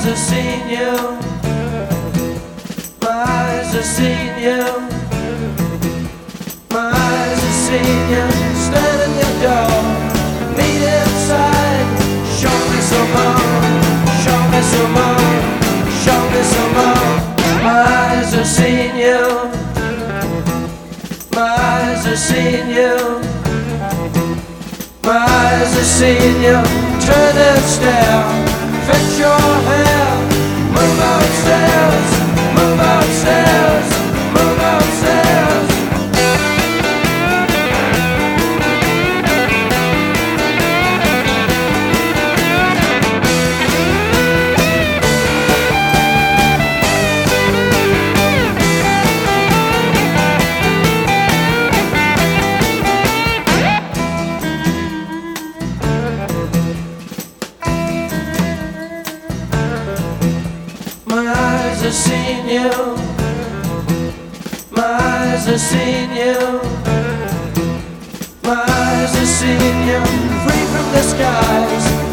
have seen you. My eyes have seen you. My eyes have seen you. Stand at your door. Meet inside. Show me some more. Show me some more. Show me some more. My eyes have seen you. My eyes have seen you. My eyes have seen you. Turn and stare. Fetch your hair. Move upstairs. Move upstairs. Move upstairs. My eyes have seen you. My eyes have seen you. My eyes have seen you. Free from the skies.